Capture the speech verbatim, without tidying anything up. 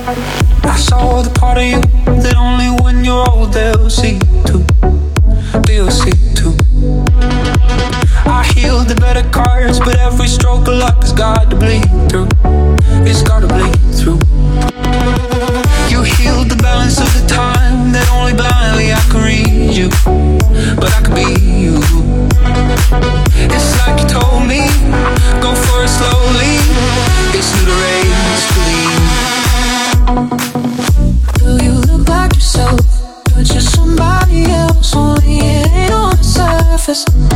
I saw the part of you that only when you're old they'll see too. They'll see too. I healed the better cards, but every stroke of luck has got to bleed through. It's got to bleed through. You healed the balance of the time that only blindly I can read you, but I could be you. It's like you told me, go for it slowly. It's through the race to leave. Do you look like yourself, but you're somebody else? Only it ain't on the surface.